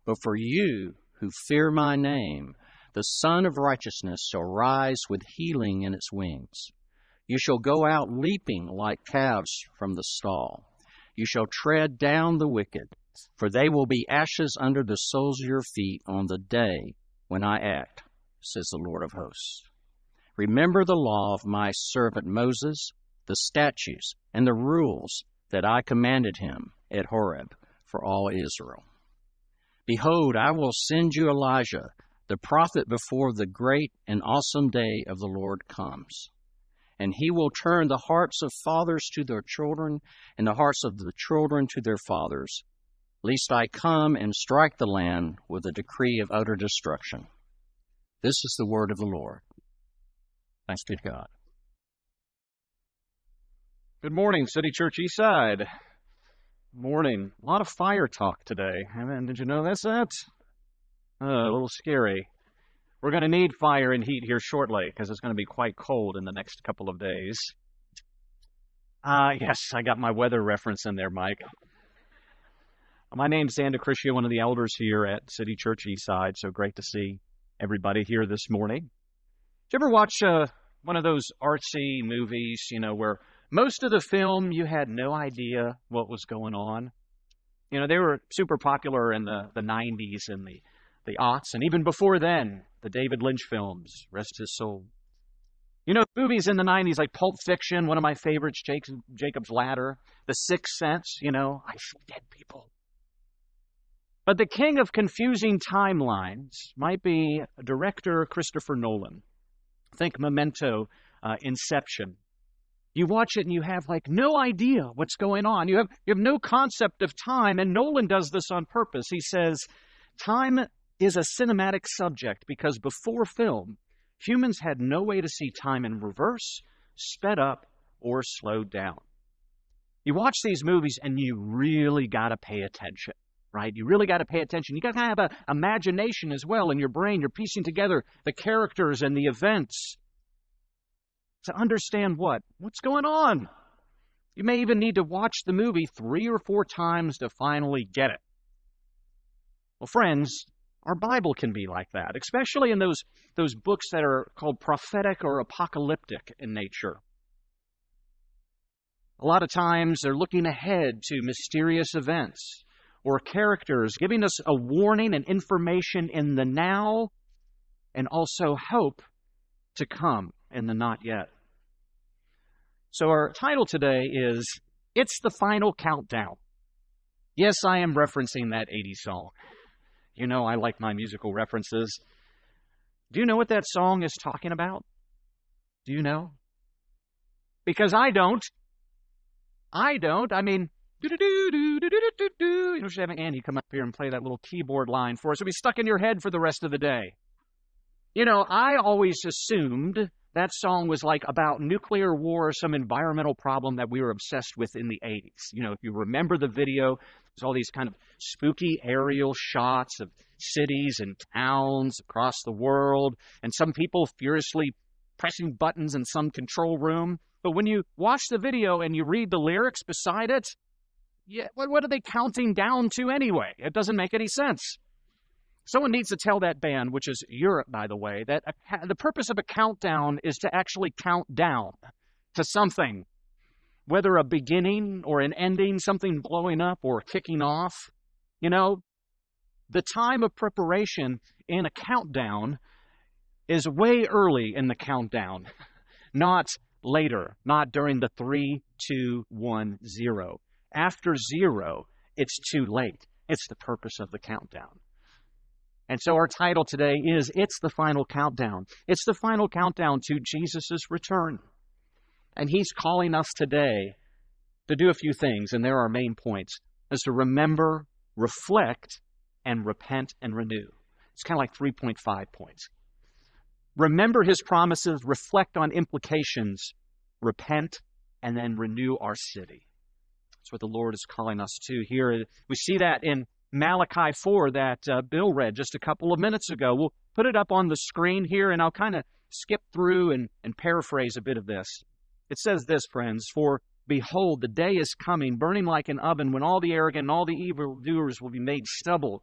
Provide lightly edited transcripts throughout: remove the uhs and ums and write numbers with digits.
But for you who fear my name, the Son of Righteousness shall rise with healing in its wings. You shall go out leaping like calves from the stall. You shall tread down the wicked, for they will be ashes under the soles of your feet on the day when I act, says the Lord of hosts. Remember the law of my servant Moses, the statutes and the rules that I commanded him at Horeb for all Israel. Behold, I will send you Elijah, the prophet, before the great and awesome day of the Lord comes. And he will turn the hearts of fathers to their children, and the hearts of the children to their fathers, lest I come and strike the land with a decree of utter destruction. This is the word of the Lord. Thanks be to God. Good morning, City Church Eastside. Morning. A lot of fire talk today. Did you know that's that? A little scary. We're going to need fire and heat here shortly because it's going to be quite cold in the next couple of days. Yes, I got my weather reference in there, Mike. My name's Dan DeCriscio, one of the elders here at City Church Eastside, so great to see everybody here this morning. Did you ever watch one of those artsy movies, where most of the film you had no idea what was going on? They were super popular in the 90s and the aughts, and even before then, the David Lynch films, rest his soul. Movies in the 90s like Pulp Fiction, one of my favorites, Jacob's Ladder, The Sixth Sense, I see dead people. But the king of confusing timelines might be director Christopher Nolan. Think Memento, Inception. You watch it and you have no idea what's going on. You have no concept of time, and Nolan does this on purpose. He says, time is a cinematic subject because before film, humans had no way to see time in reverse, sped up, or slowed down. You watch these movies and you really got to pay attention, right? You really got to pay attention. You got to have an imagination as well in your brain. You're piecing together the characters and the events to understand what's going on. You may even need to watch the movie 3 or 4 times to finally get it. Well, friends, our Bible can be like that, especially in those books that are called prophetic or apocalyptic in nature. A lot of times they're looking ahead to mysterious events or characters, giving us a warning and information in the now and also hope to come in the not yet. So our title today is, It's the Final Countdown. Yes, I am referencing that 80s song. I like my musical references. Do you know what that song is talking about? Do you know? Because I don't. I mean, you should have Andy come up here and play that little keyboard line for us. It'll be stuck in your head for the rest of the day. I always assumed that song was about nuclear war or some environmental problem that we were obsessed with in the 80s. If you remember the video, there's all these kind of spooky aerial shots of cities and towns across the world, and some people furiously pressing buttons in some control room. But when you watch the video and you read the lyrics beside it, what are they counting down to anyway? It doesn't make any sense. Someone needs to tell that band, which is Europe, by the way, that the purpose of a countdown is to actually count down to something, whether a beginning or an ending, something blowing up or kicking off. The time of preparation in a countdown is way early in the countdown, not later, not during the 3, 2, 1, 0. After 0, it's too late. It's the purpose of the countdown. And so our title today is, It's the Final Countdown. It's the final countdown to Jesus' return. And he's calling us today to do a few things, and there are main points, is to remember, reflect, and repent and renew. It's kind of like 3.5 points. Remember his promises, reflect on implications, repent, and then renew our city. That's what the Lord is calling us to here. We see that in Malachi 4 that Bill read just a couple of minutes ago. We'll put it up on the screen here, and I'll kind of skip through and paraphrase a bit of this. It says this, friends, "For behold, the day is coming, burning like an oven, when all the arrogant and all the evildoers will be made stubble.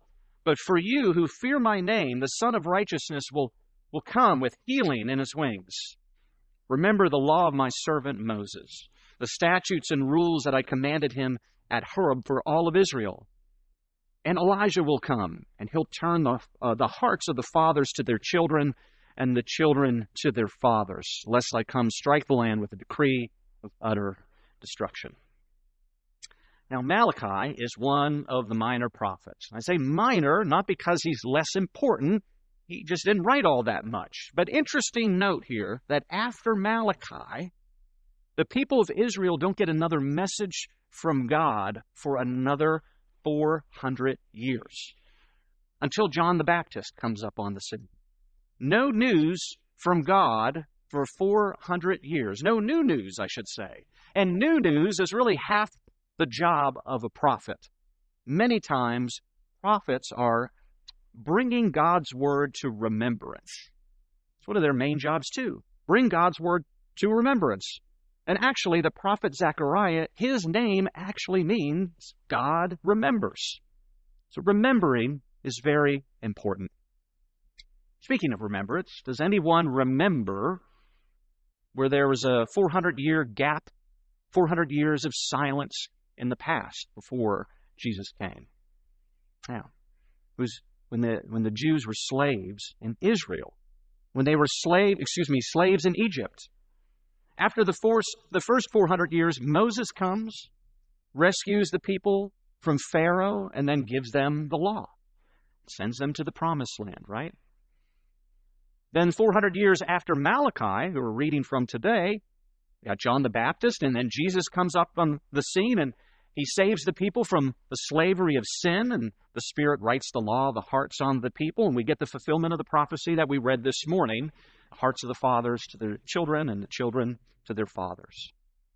But for you who fear my name, the Son of Righteousness will come with healing in his wings. Remember the law of my servant Moses, the statutes and rules that I commanded him at Horeb for all of Israel. And Elijah will come, and he'll turn the hearts of the fathers to their children, and the children to their fathers, lest I come strike the land with a decree of utter destruction. Now, Malachi is one of the minor prophets. I say minor, not because he's less important. He just didn't write all that much. But interesting note here that after Malachi, the people of Israel don't get another message from God for another 400 years, until John the Baptist comes up on the scene. No news from God for 400 years. No new news, I should say. And new news is really half the job of a prophet. Many times, prophets are bringing God's word to remembrance. It's one of their main jobs, too. Bring God's word to remembrance. And actually, the prophet Zechariah, his name actually means God remembers. So remembering is very important. Speaking of remembrance, does anyone remember where there was a 400-year gap, 400 years of silence in the past before Jesus came? Now, it was when the Jews were slaves in Israel, when they were slaves in Egypt. After the first 400 years, Moses comes, rescues the people from Pharaoh, and then gives them the law. Sends them to the promised land, right? Then 400 years after Malachi, who we're reading from today, we got John the Baptist, and then Jesus comes up on the scene, and he saves the people from the slavery of sin, and the Spirit writes the law of the hearts on the people, and we get the fulfillment of the prophecy that we read this morning, the hearts of the fathers to their children, and the children to their fathers.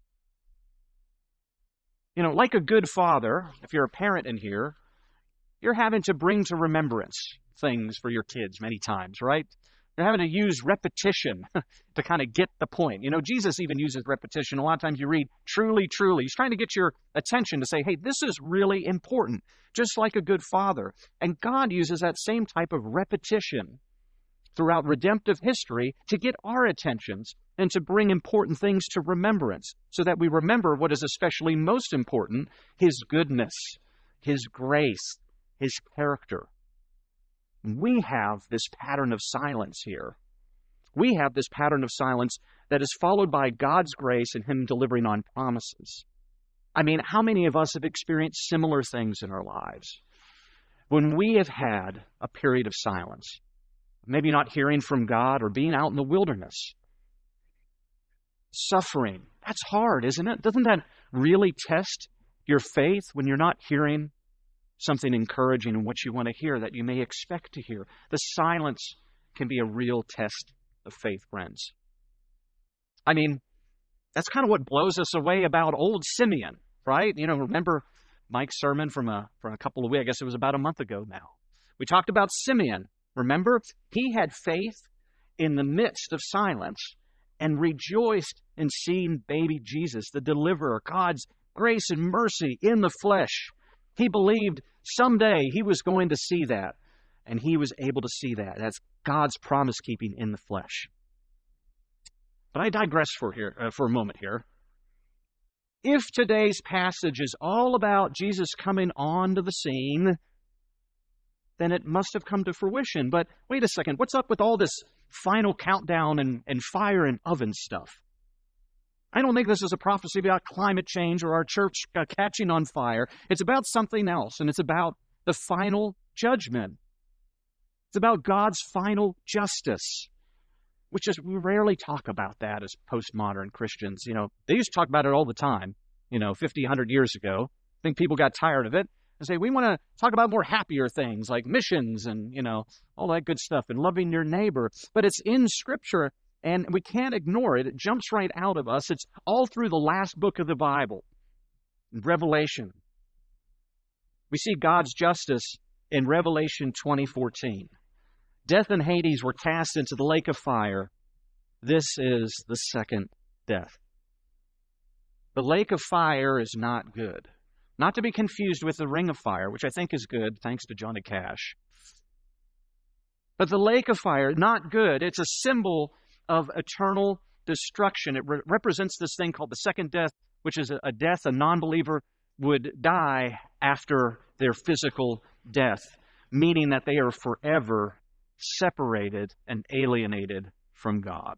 You know, like a good father, if you're a parent in here, you're having to bring to remembrance things for your kids many times, right? You're having to use repetition to kind of get the point. You know, Jesus even uses repetition. A lot of times you read, truly, truly. He's trying to get your attention to say, hey, this is really important, just like a good father. And God uses that same type of repetition throughout redemptive history to get our attentions and to bring important things to remembrance so that we remember what is especially most important, His goodness, His grace, His character. We have this pattern of silence here. We have this pattern of silence that is followed by God's grace and Him delivering on promises. I mean, how many of us have experienced similar things in our lives? When we have had a period of silence, maybe not hearing from God or being out in the wilderness, suffering, that's hard, isn't it? Doesn't that really test your faith when you're not hearing something encouraging in what you want to hear that you may expect to hear? The silence can be a real test of faith, friends. I mean, that's kind of what blows us away about old Simeon, right? You know, remember Mike's sermon from a couple of weeks, I guess it was about a month ago now. We talked about Simeon. Remember? He had faith in the midst of silence and rejoiced in seeing baby Jesus, the deliverer, God's grace and mercy in the flesh. He believed someday he was going to see that, and he was able to see that. That's God's promise-keeping in the flesh. But I digress for a moment here. If today's passage is all about Jesus coming onto the scene, then it must have come to fruition. But wait a second, what's up with all this final countdown and fire and oven stuff? I don't think this is a prophecy about climate change or our church catching on fire. It's about something else, and it's about the final judgment. It's about God's final justice, which is, we rarely talk about that as postmodern Christians. You know, they used to talk about it all the time, 50, 100 years ago. I think people got tired of it and say, we want to talk about more happier things like missions and, all that good stuff and loving your neighbor. But it's in Scripture, and we can't ignore it. It jumps right out of us. It's all through the last book of the Bible, Revelation. We see God's justice in Revelation 20:14. Death and Hades were cast into the lake of fire. This is the second death. The lake of fire is not good. Not to be confused with the ring of fire, which I think is good, thanks to Johnny Cash. But the lake of fire, not good. It's a symbol of eternal destruction. It represents this thing called the second death, which is a death a non-believer would die after their physical death, meaning that they are forever separated and alienated from God.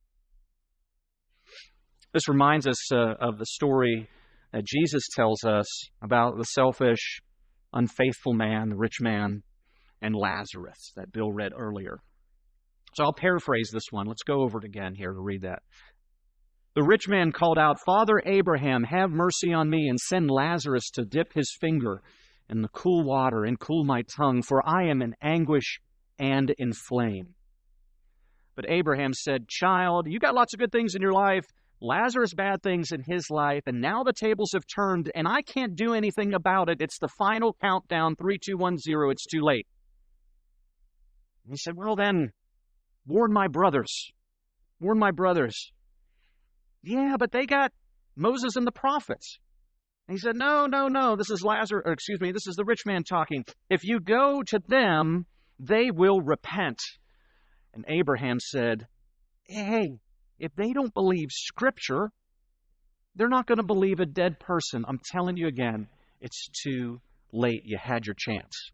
This reminds us of the story that Jesus tells us about the selfish, unfaithful man, the rich man, and Lazarus that Bill read earlier. So I'll paraphrase this one. Let's go over it again here to read that. The rich man called out, "Father Abraham, have mercy on me and send Lazarus to dip his finger in the cool water and cool my tongue, for I am in anguish and in flame." But Abraham said, "Child, you got lots of good things in your life. Lazarus bad things in his life, and now the tables have turned, and I can't do anything about it. It's the final countdown, 3, 2, 1, 0. It's too late." And he said, "Well then, warn my brothers. Warn my brothers." "Yeah, but they got Moses and the prophets." And he said, No. This is this is the rich man talking. "If you go to them, they will repent." And Abraham said, "Hey, if they don't believe Scripture, they're not going to believe a dead person. I'm telling you again, it's too late. You had your chance."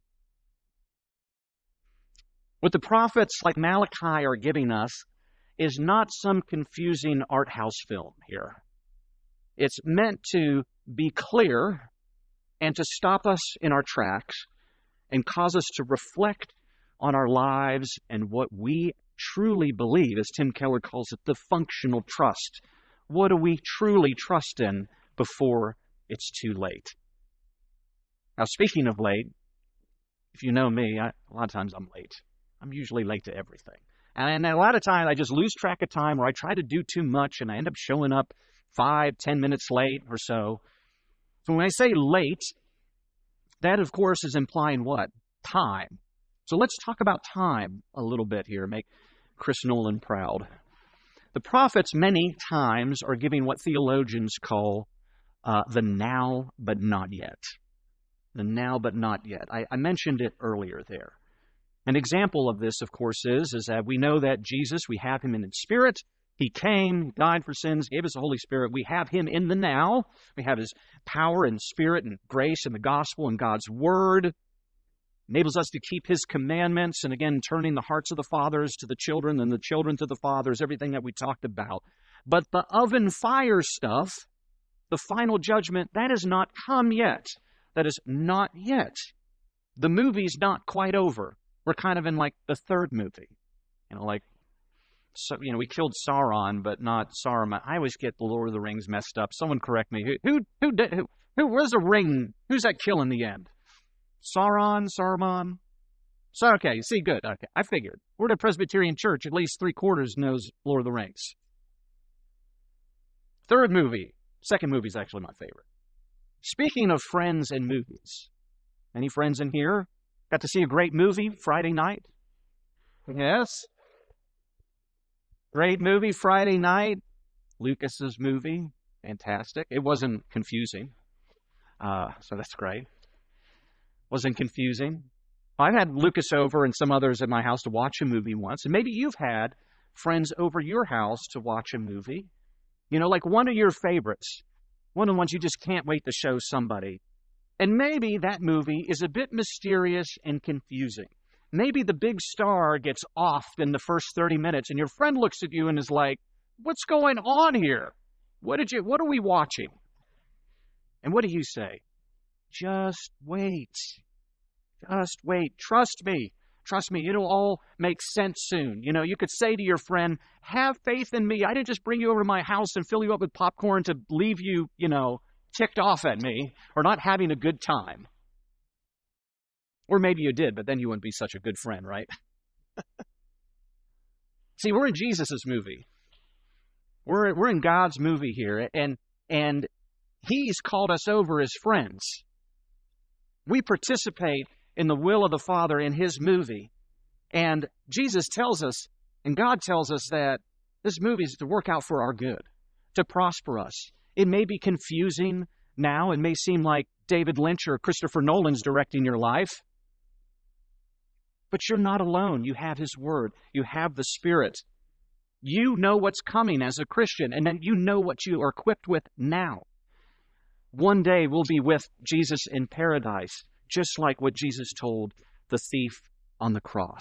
What the prophets like Malachi are giving us is not some confusing art house film here. It's meant to be clear and to stop us in our tracks and cause us to reflect on our lives and what we truly believe, as Tim Keller calls it, the functional trust. What do we truly trust in before it's too late? Now, speaking of late, if you know me, a lot of times I'm late. I'm usually late to everything. And a lot of times I just lose track of time, or I try to do too much and I end up showing up 5, 10 minutes late or so. So when I say late, that of course is implying what? Time. So let's talk about time a little bit here, make Chris Nolan proud. The prophets many times are giving what theologians call the now but not yet. The now but not yet. I mentioned it earlier there. An example of this, of course, is that we know that Jesus, we have him in the Spirit. He came, died for sins, gave us the Holy Spirit. We have him in the now. We have his power and Spirit and grace and the gospel and God's Word. Enables us to keep his commandments, and again, turning the hearts of the fathers to the children and the children to the fathers, everything that we talked about. But the oven fire stuff, the final judgment, that has not come yet. That is not yet. The movie's not quite over. We're kind of in like the third movie. We killed Sauron, but not Saruman. I always get the Lord of the Rings messed up. Someone correct me. Who was a ring? Who's that kill in the end? Saruman? So, okay, see, good. Okay, I figured. We're at a Presbyterian church. At least 3/4 knows Lord of the Rings. Third movie. Second movie is actually my favorite. Speaking of friends and movies, any friends in here got to see a great movie Friday night? Yes? Great movie Friday night. Lucas's movie. Fantastic. It wasn't confusing. So that's great. Wasn't confusing. I've had Lucas over and some others at my house to watch a movie once, and maybe you've had friends over your house to watch a movie. Like one of your favorites. One of the ones you just can't wait to show somebody. And maybe that movie is a bit mysterious and confusing. Maybe the big star gets offed in the first 30 minutes and your friend looks at you and is like, "What's going on here? What are we watching?" And what do you say? Just wait. Just wait. Trust me. Trust me. It'll all make sense soon. You could say to your friend, "Have faith in me. I didn't just bring you over to my house and fill you up with popcorn to leave you, ticked off at me or not having a good time." Or maybe you did, but then you wouldn't be such a good friend, right? See, we're in Jesus' movie. We're in God's movie here, and he's called us over as friends. We participate in the will of the Father in his movie. And Jesus tells us, and God tells us that this movie is to work out for our good, to prosper us. It may be confusing now. It may seem like David Lynch or Christopher Nolan's directing your life. But you're not alone. You have His Word. You have the Spirit. You know what's coming as a Christian, and then you know what you are equipped with now. One day we'll be with Jesus in paradise, just like what Jesus told the thief on the cross.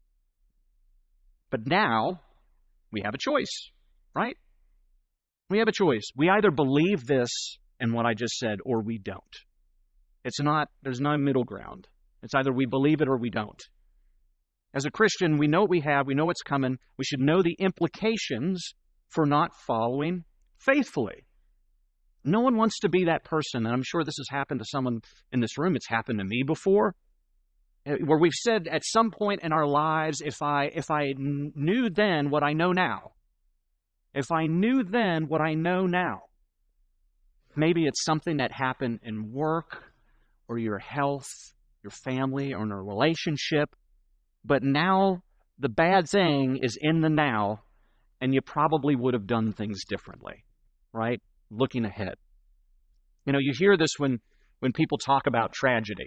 But now we have a choice, right? We have a choice. We either believe this and what I just said, or we don't. There's no middle ground. It's either we believe it or we don't. As a Christian, we know what we have, we know what's coming. We should know the implications for not following faithfully. No one wants to be that person, and I'm sure this has happened to someone in this room. It's happened to me before, where we've said at some point in our lives, if I knew then what I know now, if I knew then what I know now, maybe it's something that happened in work or your health, your family, or in a relationship, but now the bad thing is in the now, and you probably would have done things differently, right? Looking ahead. You know, you hear this when people talk about tragedy.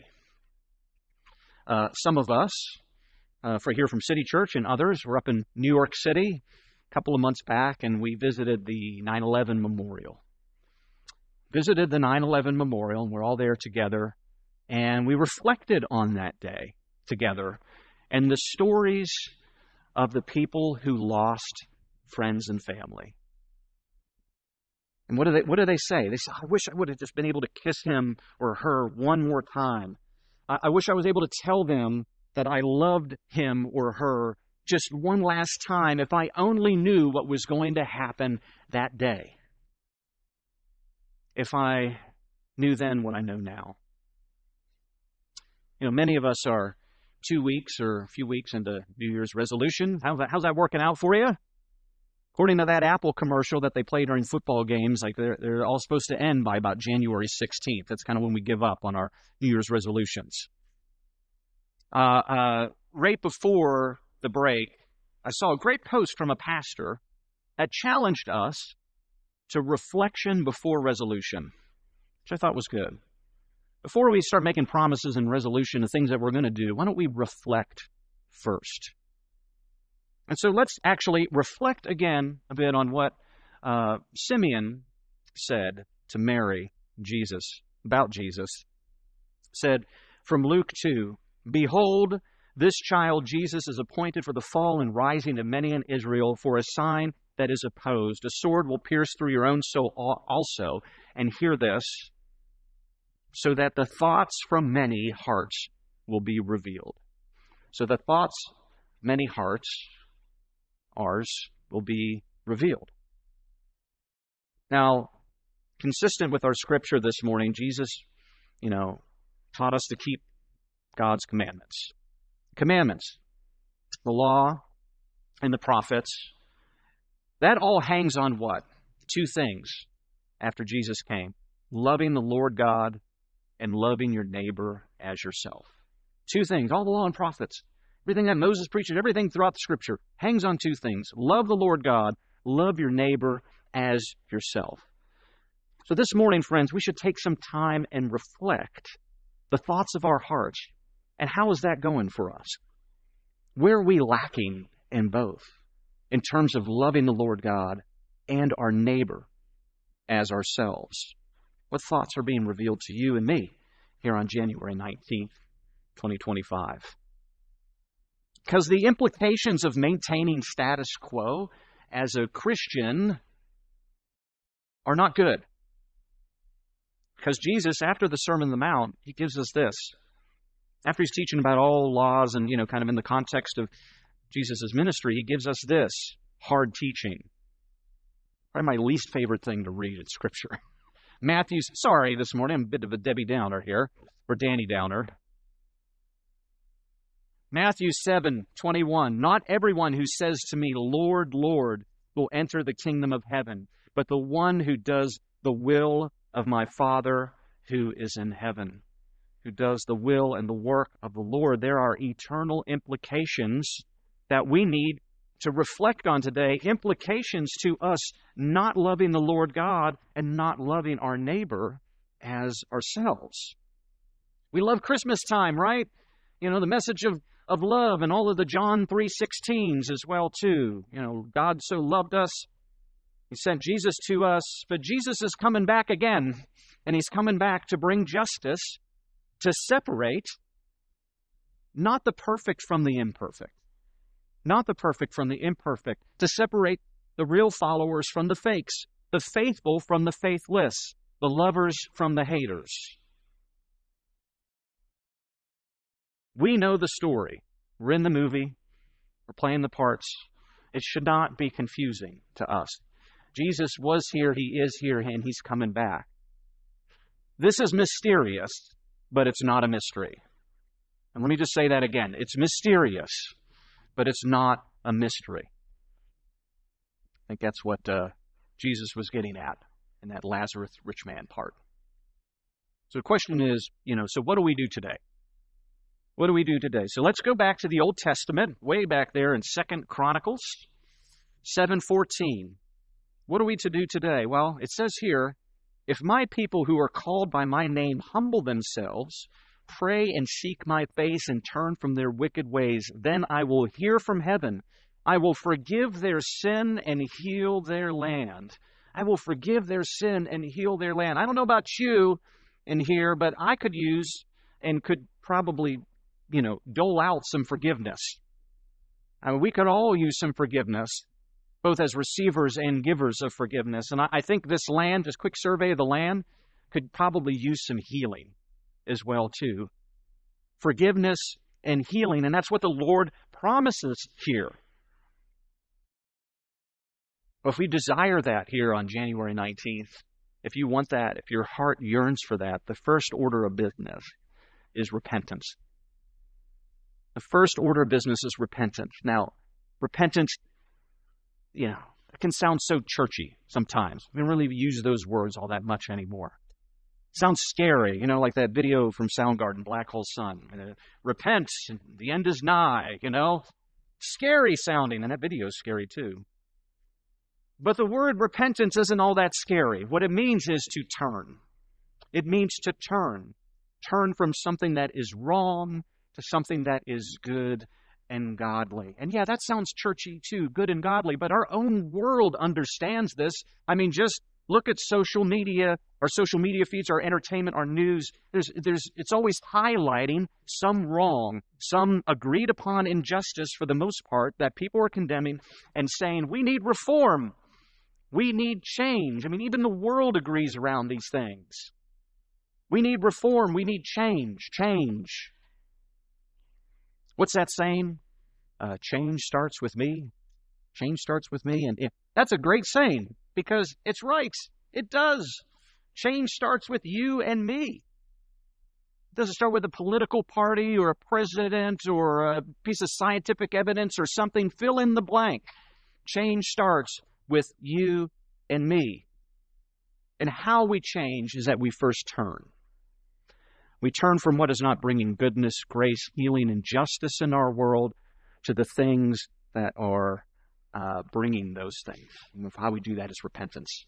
Some of us, here from City Church and others, were up in New York City a couple of months back, and we visited the 9/11 Memorial. Visited the 9/11 Memorial, and we're all there together, and we reflected on that day together and the stories of the people who lost friends and family. And what do they say? They say, I wish I would have just been able to kiss him or her one more time. I wish I was able to tell them that I loved him or her just one last time if I only knew what was going to happen that day. If I knew then what I know now. You know, many of us are 2 weeks or a few weeks into New Year's resolution. How's that working out for you? According to that Apple commercial that they play during football games, like they're all supposed to end by about January 16th. That's kind of when we give up on our New Year's resolutions. Right before the break, I saw a great post from a pastor that challenged us to reflection before resolution, which I thought was good. Before we start making promises and resolution of things that we're going to do, why don't we reflect first? And so let's actually reflect again a bit on what Simeon said to Mary, about Jesus. Said from Luke 2, "Behold, this child Jesus is appointed for the fall and rising of many in Israel for a sign that is opposed. A sword will pierce through your own soul also." And hear this, "so that the thoughts from many hearts will be revealed." So the thoughts, many hearts, ours, will be revealed. Now, consistent with our scripture this morning, Jesus, taught us to keep God's commandments. Commandments, the law and the prophets, that all hangs on what? Two things after Jesus came: loving the Lord God and loving your neighbor as yourself. Two things, all the law and prophets. Everything that Moses preaches, everything throughout the Scripture hangs on two things. Love the Lord God, love your neighbor as yourself. So this morning, friends, we should take some time and reflect the thoughts of our hearts. And how is that going for us? Where are we lacking in both, in terms of loving the Lord God and our neighbor as ourselves? What thoughts are being revealed to you and me here on January 19th, 2025? Because the implications of maintaining status quo as a Christian are not good. Because Jesus, after the Sermon on the Mount, he gives us this. After he's teaching about all laws and, kind of in the context of Jesus' ministry, he gives us this hard teaching. Probably my least favorite thing to read in Scripture. Sorry this morning, I'm a bit of a Debbie Downer here, or Danny Downer. Matthew 7:21, "Not everyone who says to me, 'Lord, Lord,' will enter the kingdom of heaven, but the one who does the will of my Father who is in heaven." Who does the will and the work of the Lord. There are eternal implications that we need to reflect on today. Implications to us not loving the Lord God and not loving our neighbor as ourselves. We love Christmas time, right? You know, the message of love and all of the John 3:16s as well, too. You know, God so loved us, He sent Jesus to us, but Jesus is coming back again, and He's coming back to bring justice, to separate not the perfect from the imperfect, not the perfect from the imperfect, to separate the real followers from the fakes, the faithful from the faithless, the lovers from the haters. We know the story. We're in the movie. We're playing the parts. It should not be confusing to us. Jesus was here, He is here, and He's coming back. This is mysterious, but it's not a mystery. And let me just say that again. It's mysterious, but it's not a mystery. I think that's what Jesus was getting at in that Lazarus rich man part. So the question is, so what do we do today? What do we do today? So let's go back to the Old Testament, way back there in 2 Chronicles 7:14. What are we to do today? Well, it says here, if my people who are called by my name humble themselves, pray and seek my face and turn from their wicked ways, then I will hear from heaven. I will forgive their sin and heal their land. I will forgive their sin and heal their land. I don't know about you in here, but I could use and could probably, dole out some forgiveness. I mean, we could all use some forgiveness, both as receivers and givers of forgiveness. And I think this land, this quick survey of the land, could probably use some healing as well, too. Forgiveness and healing, and that's what the Lord promises here. But if we desire that here on January 19th, if you want that, if your heart yearns for that, the first order of business is repentance. The first order of business is repentance. Now, repentance, it can sound so churchy sometimes. We don't really use those words all that much anymore. It sounds scary, like that video from Soundgarden, Black Hole Sun. Repent, the end is nigh, Scary sounding, and that video is scary too. But the word repentance isn't all that scary. What it means is to turn. It means to turn. Turn from something that is wrong to something that is good and godly. And yeah, that sounds churchy too, good and godly, but our own world understands this. I mean, just look at social media, our social media feeds, our entertainment, our news. It's always highlighting some wrong, some agreed upon injustice for the most part that people are condemning and saying, we need reform. We need change. I mean, even the world agrees around these things. We need reform. We need change. Change. What's that saying? Change starts with me. Change starts with me. And that's a great saying because it's right. It does. Change starts with you and me. It doesn't start with a political party or a president or a piece of scientific evidence or something. Fill in the blank. Change starts with you and me. And how we change is that we first turn. We turn from what is not bringing goodness, grace, healing, and justice in our world to the things that are bringing those things. And how we do that is repentance.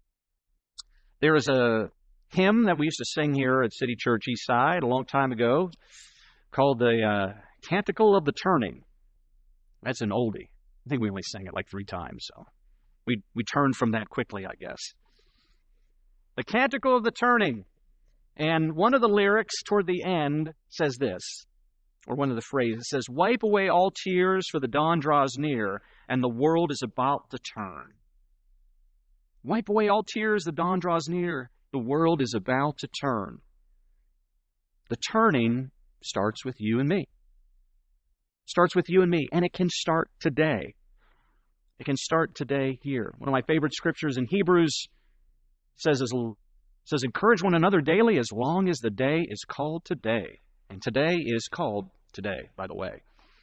There is a hymn that we used to sing here at City Church Eastside a long time ago called the Canticle of the Turning. That's an oldie. I think we only sang it like 3 times, so we turned from that quickly, I guess. The Canticle of the Turning. And one of the lyrics toward the end says this, or one of the phrases says, wipe away all tears, for the dawn draws near, and the world is about to turn. Wipe away all tears, the dawn draws near, the world is about to turn. The turning starts with you and me. Starts with you and me, and it can start today. It can start today here. One of my favorite scriptures in Hebrews says, encourage one another daily as long as the day is called today. And today is called today, by the way.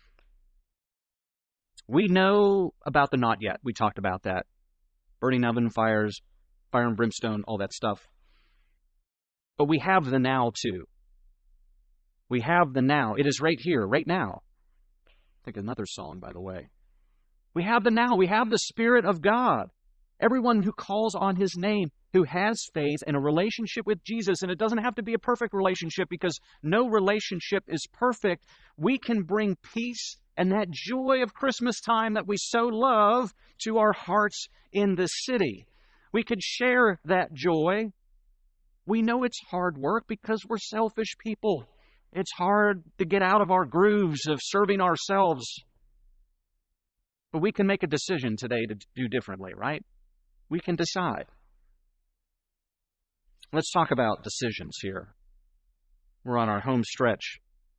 We know about the not yet. We talked about that. Burning oven fires, fire and brimstone, all that stuff. But we have the now too. We have the now. It is right here, right now. I think another song, by the way. We have the now. We have the Spirit of God. Everyone who calls on His name who has faith and a relationship with Jesus, and it doesn't have to be a perfect relationship because no relationship is perfect, we can bring peace and that joy of Christmas time that we so love to our hearts in this city. We could share that joy. We know it's hard work because we're selfish people. It's hard to get out of our grooves of serving ourselves. But we can make a decision today to do differently, right? We can decide. Let's talk about decisions here. We're on our home stretch.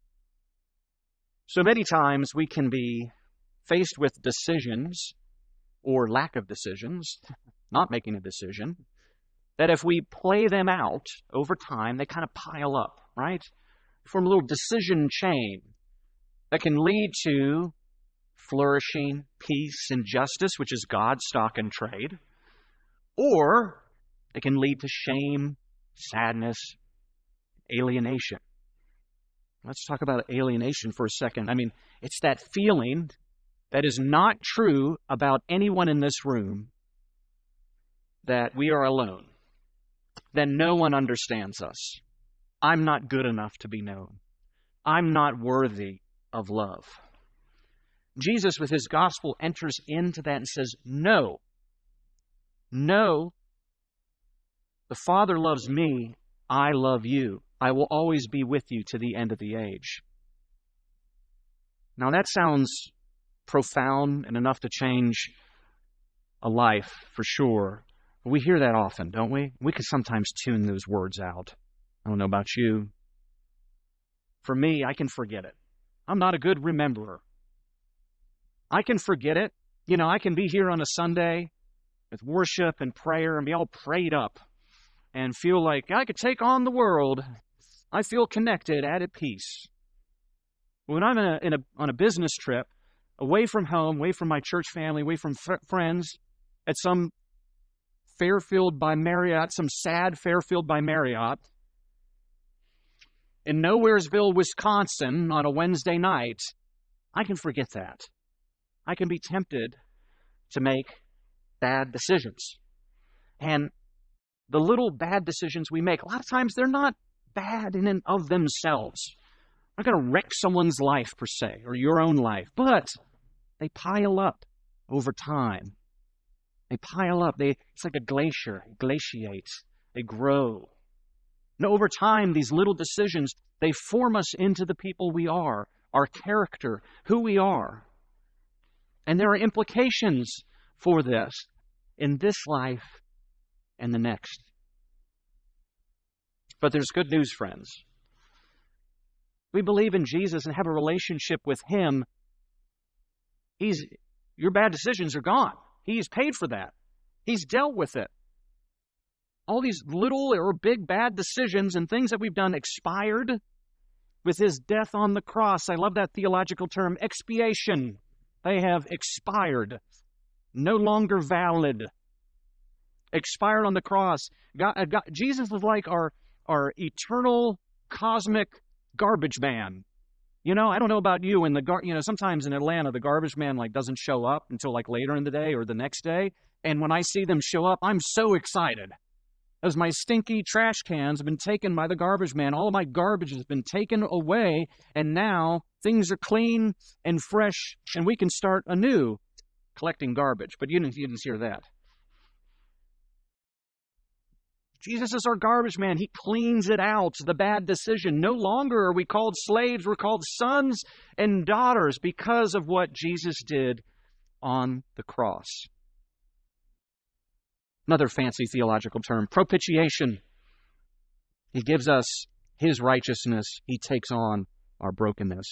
So many times we can be faced with decisions or lack of decisions, not making a decision, that if we play them out over time, they kind of pile up, right? Form a little decision chain that can lead to flourishing, peace, and justice, which is God's stock and trade, or it can lead to shame, sadness, alienation. Let's talk about alienation for a second. I mean, it's that feeling that is not true about anyone in this room, that we are alone, that no one understands us. I'm not good enough to be known. I'm not worthy of love. Jesus, with his gospel, enters into that and says, no, the Father loves me, I love you. I will always be with you to the end of the age. Now that sounds profound and enough to change a life for sure. We hear that often, don't we? We can sometimes tune those words out. I don't know about you. For me, I can forget it. I'm not a good rememberer. I can forget it. You know, I can be here on a Sunday with worship and prayer and be all prayed up and feel like I could take on the world. I feel connected, at peace. When I'm on a business trip, away from home, away from my church family, away from friends, at some Fairfield by Marriott, some sad Fairfield by Marriott, in Nowheresville, Wisconsin, on a Wednesday night, I can forget that. I can be tempted to make bad decisions. And the little bad decisions we make, a lot of times they're not bad in and of themselves. They're not going to wreck someone's life, per se, or your own life. But they pile up over time. They pile up. It's like a glacier. It glaciates. They grow. And over time, these little decisions, they form us into the people we are, our character, who we are. And there are implications for this in this life and the next. But there's good news, friends. We believe in Jesus and have a relationship with Him. Your bad decisions are gone. He's paid for that. He's dealt with it. All these little or big bad decisions and things that we've done expired with His death on the cross. I love that theological term, expiation. They have expired, no longer valid. Expired on the cross. Jesus is like our eternal cosmic garbage man. You know, I don't know about you, sometimes in Atlanta, the garbage man doesn't show up until later in the day or the next day. And when I see them show up, I'm so excited. As my stinky trash cans have been taken by the garbage man, all of my garbage has been taken away, and now things are clean and fresh, and we can start anew collecting garbage. But you didn't hear that. Jesus is our garbage man. He cleans it out, the bad decision. No longer are we called slaves. We're called sons and daughters because of what Jesus did on the cross. Another fancy theological term, propitiation. He gives us His righteousness. He takes on our brokenness.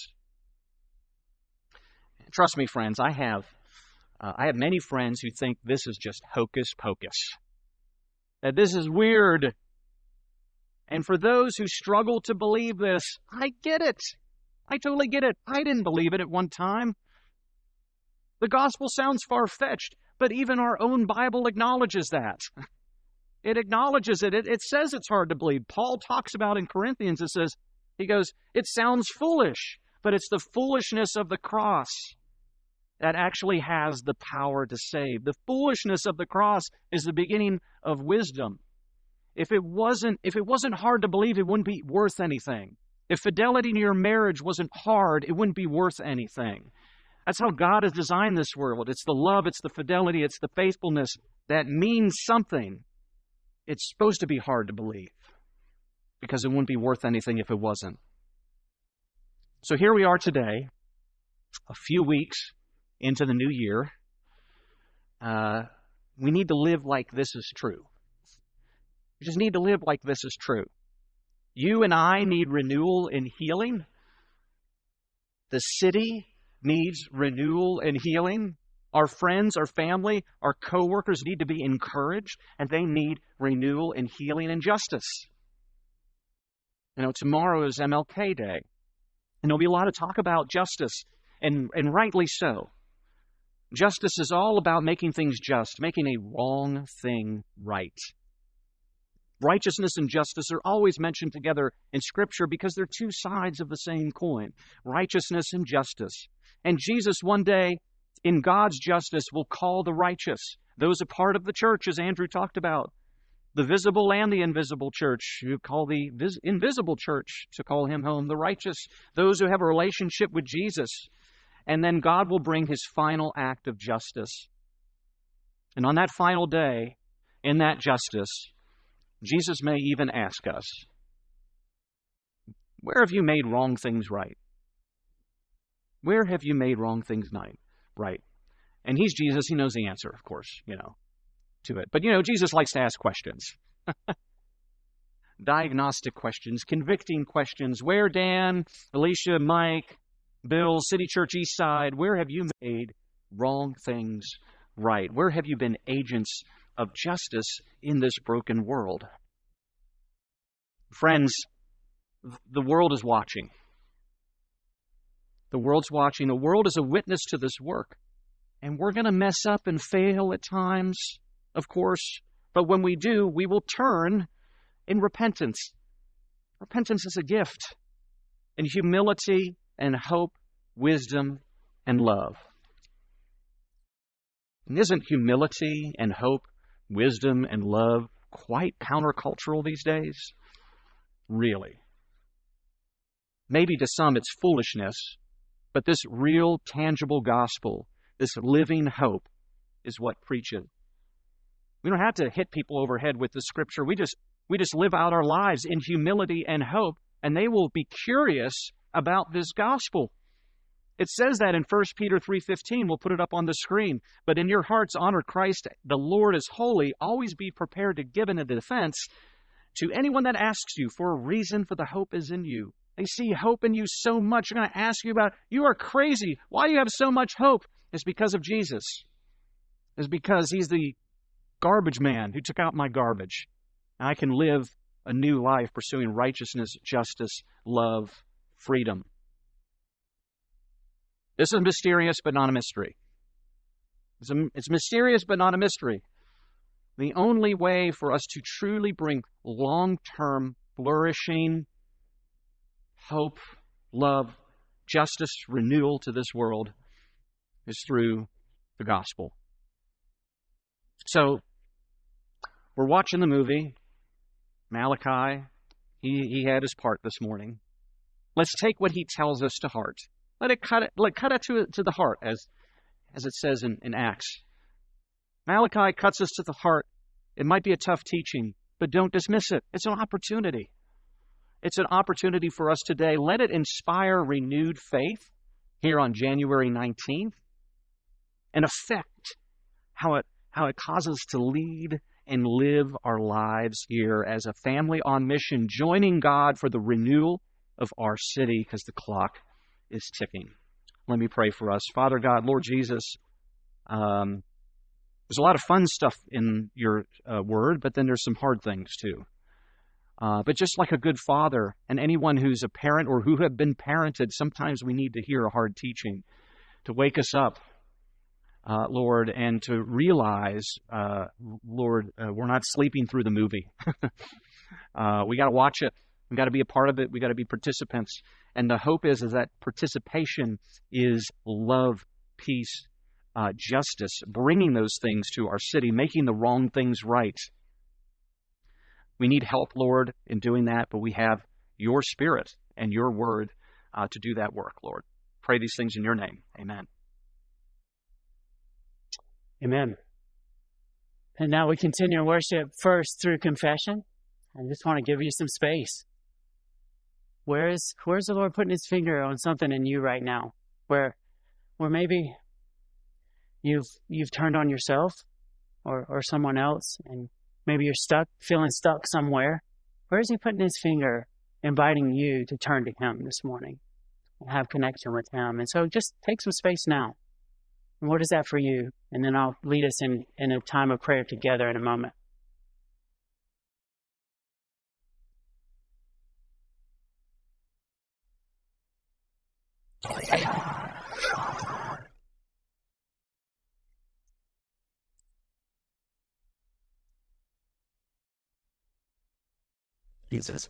Trust me, friends, I have many friends who think this is just hocus pocus. That this is weird. And for those who struggle to believe this, I get it. I totally get it. I didn't believe it at one time. The gospel sounds far-fetched, but even our own Bible acknowledges that. It acknowledges it. It says it's hard to believe. Paul talks about in Corinthians, he goes, it sounds foolish, but it's the foolishness of the cross that actually has the power to save. The foolishness of the cross is the beginning of wisdom. if it wasn't hard to believe, it wouldn't be worth anything. If fidelity in your marriage wasn't hard, it wouldn't be worth anything. That's how God has designed this world. It's the love, it's the fidelity, it's the faithfulness that means something. It's supposed to be hard to believe because it wouldn't be worth anything if it wasn't. So here we are today, a few weeks into the new year. We need to live like this is true. We just need to live like this is true. You and I need renewal and healing. The city needs renewal and healing. Our friends, our family, our co-workers need to be encouraged, and they need renewal and healing and justice. Tomorrow is MLK Day, and there'll be a lot of talk about justice, and rightly so. Justice is all about making things just, making a wrong thing right. Righteousness and justice are always mentioned together in Scripture because they're two sides of the same coin, righteousness and justice. And Jesus one day, in God's justice, will call the righteous, those a part of the church, as Andrew talked about, the visible and the invisible church, who call the invisible church to call him home, the righteous, those who have a relationship with Jesus. And then God will bring his final act of justice. And on that final day, in that justice, Jesus may even ask us, where have you made wrong things right? Where have you made wrong things right? And he's Jesus. He knows the answer, of course, to it. But, Jesus likes to ask questions. Diagnostic questions, convicting questions. Where, Dan, Alicia, Mike, Bill, City Church East Side, where have you made wrong things right? Where have you been agents of justice in this broken world? Friends, the world is watching. The world's watching. The world is a witness to this work. And we're going to mess up and fail at times, of course. But when we do, we will turn in repentance. Repentance is a gift. And humility and hope, wisdom and love. And isn't humility and hope, wisdom and love quite countercultural these days? Really. Maybe to some it's foolishness, but this real, tangible gospel, this living hope, is what preaches. We don't have to hit people overhead with the Scripture. We just live out our lives in humility and hope, and they will be curious about this gospel. It says that in 1 Peter 3:15. We'll put it up on the screen. But in your hearts honor Christ. The Lord is holy. Always be prepared to give in a defense to anyone that asks you for a reason for the hope is in you. They see hope in you so much, they're going to ask you about, you are crazy. Why do you have so much hope? It's because of Jesus. It's because he's the garbage man who took out my garbage. And I can live a new life pursuing righteousness, justice, love, freedom. This is mysterious, but not a mystery. It's mysterious, but not a mystery. The only way for us to truly bring long-term flourishing, hope, love, justice, renewal to this world is through the gospel. So, we're watching the movie. Malachi, he had his part this morning. Let's take what he tells us to heart. Let it cut it to the heart, as it says in Acts. Malachi cuts us to the heart. It might be a tough teaching, but don't dismiss it. It's an opportunity. It's an opportunity for us today. Let it inspire renewed faith here on January 19th and affect how it causes us to lead and live our lives here as a family on mission, joining God for the renewal of our city because the clock is ticking. Let me pray for us. Father God, Lord Jesus, there's a lot of fun stuff in your word, but then there's some hard things too. But just like a good father and anyone who's a parent or who have been parented, sometimes we need to hear a hard teaching to wake us up, Lord, and to realize, Lord, we're not sleeping through the movie. We got to watch it. We got to be a part of it. We got to be participants. And the hope is that participation is love, peace, justice, bringing those things to our city, making the wrong things right. We need help, Lord, in doing that, but we have your Spirit and your word to do that work, Lord. Pray these things in your name. Amen. Amen. And now we continue worship first through confession. I just want to give you some space. Where's the Lord putting his finger on something in you right now? Where maybe you've turned on yourself or someone else, and maybe you're feeling stuck somewhere. Where is he putting his finger, inviting you to turn to him this morning and have connection with him? And so just take some space now. And what is that for you? And then I'll lead us in a time of prayer together in a moment. Jesus.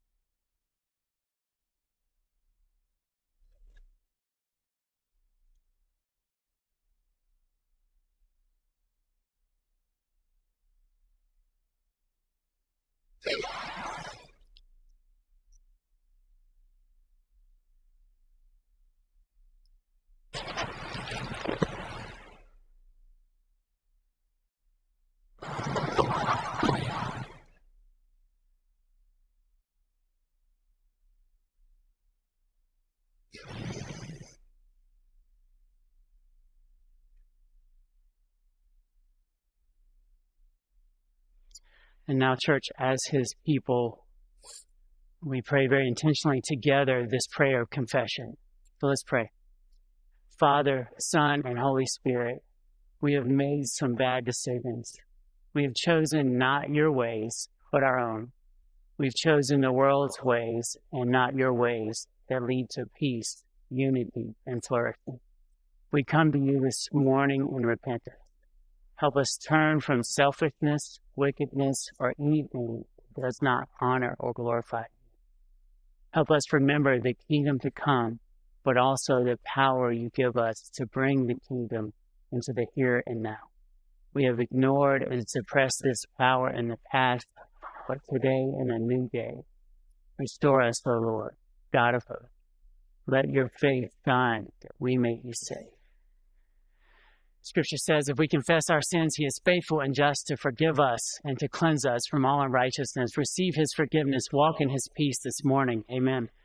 And now, church, as his people, we pray very intentionally together this prayer of confession. So let's pray. Father, Son, and Holy Spirit, we have made some bad decisions. We have chosen not your ways, but our own. We've chosen the world's ways and not your ways that lead to peace, unity, and flourishing. We come to you this morning in repentance. Help us turn from selfishness, wickedness, or anything that does not honor or glorify you. Help us remember the kingdom to come, but also the power you give us to bring the kingdom into the here and now. We have ignored and suppressed this power in the past, but today in a new day. Restore us, O Lord, God of hope. Let your faith shine that we may be saved. Scripture says if we confess our sins, he is faithful and just to forgive us and to cleanse us from all unrighteousness. Receive his forgiveness. Walk in his peace this morning. Amen.